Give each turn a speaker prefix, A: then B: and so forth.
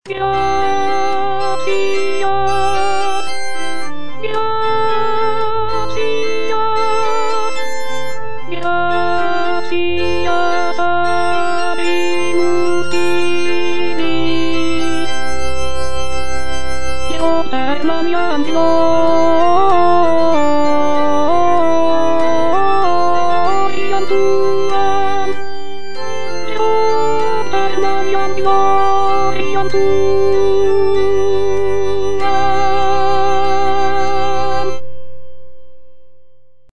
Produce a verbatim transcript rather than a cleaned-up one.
A: Gracias, gracias, gracias a Primus Divi. Yo te la mi antino, yang Tuhan. Yo te la mi antino, yang Tuhan.